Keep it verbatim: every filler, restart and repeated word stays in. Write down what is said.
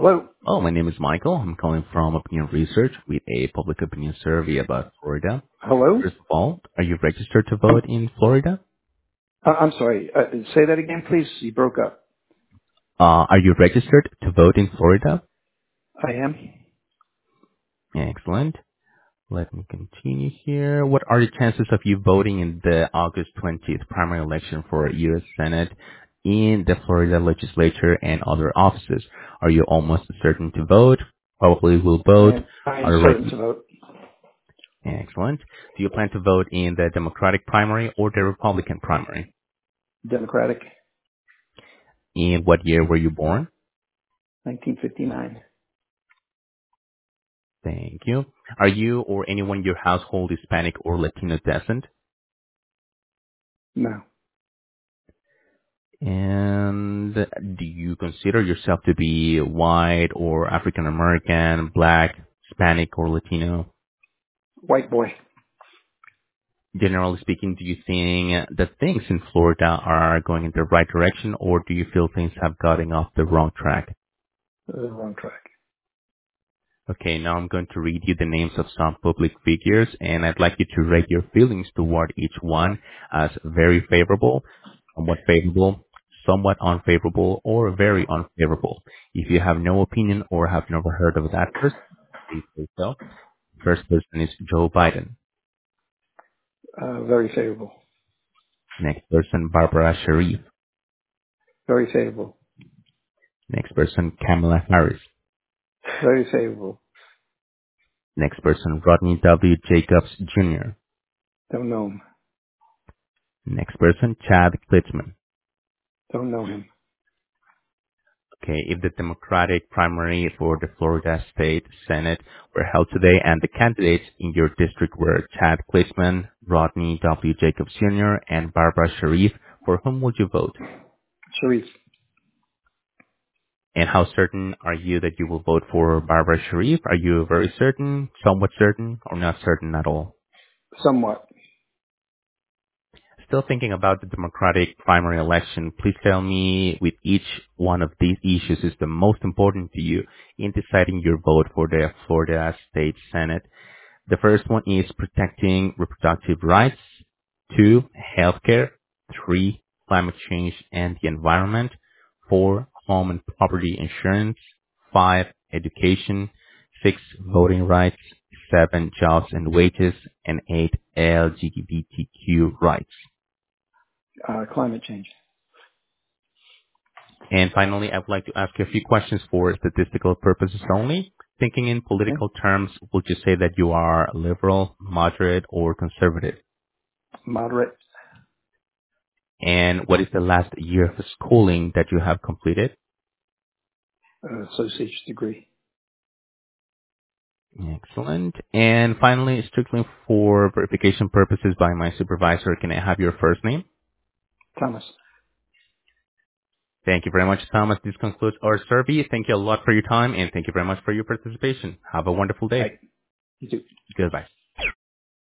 Hello? Oh, my name is Michael. I'm calling from Opinion Research with a public opinion survey about Florida. Hello? First of all, are you registered to vote in Florida? Uh, I'm sorry. Uh, say that again, please. You broke up. Uh, are you registered to vote in Florida? I am. Excellent. Let me continue here. What are the chances of you voting in the August twentieth primary election for U S Senate in the Florida legislature and other offices? Are you almost certain to vote? Probably will I vote. am. I am certain Already. to vote Excellent. Do you plan to vote in the Democratic primary or the Republican primary? Democratic. In what year were you born? nineteen fifty-nine. Thank you. Are you or anyone in your household Hispanic or Latino descent? No. And do you consider yourself to be white or African American, black, Hispanic, or Latino? White boy. Generally speaking, do you think that things in Florida are going in the right direction, or do you feel things have gotten off the wrong track? Uh, wrong track. Okay, now I'm going to read you the names of some public figures, and I'd like you to rate your feelings toward each one as very favorable, somewhat favorable, somewhat unfavorable, or very unfavorable. If you have no opinion or have never heard of that person, please say so. First person is Joe Biden. Uh, very favorable. Next person, Barbara Sharif. Very favorable. Next person, Kamala Harris. Very favorable. Next person, Rodney W. Jacobs Junior Don't know him. Next person, Chad Klitzman. Don't know him. Okay, if the Democratic primary for the Florida State Senate were held today and the candidates in your district were Chad Klitzman, Rodney W. Jacobs Junior, and Barbara Sharif, for whom would you vote? Sharif. And how certain are you that you will vote for Barbara Sharif? Are you very certain, somewhat certain, or not certain at all? Somewhat. Still thinking about the Democratic primary election, please tell me with each one of these issues is the most important to you in deciding your vote for the Florida State Senate. The first one is protecting reproductive rights. Two, healthcare. Three, climate change and the environment. Four, home and property insurance. Five, education. Six, voting rights. Seven, jobs and wages. And eight, L G B T Q rights. Uh, climate change. And finally, I would like to ask you a few questions for statistical purposes only. Thinking in Okay. political terms, would you say that you are liberal, moderate, or conservative? Moderate. And what is the last year of schooling that you have completed? Uh, associate's degree. Excellent. And finally, strictly for verification purposes by my supervisor, can I have your first name? Thomas. Thank you very much, Thomas. This concludes our survey. Thank you a lot for your time, and thank you very much for your participation. Have a wonderful day. Bye. You too. Goodbye.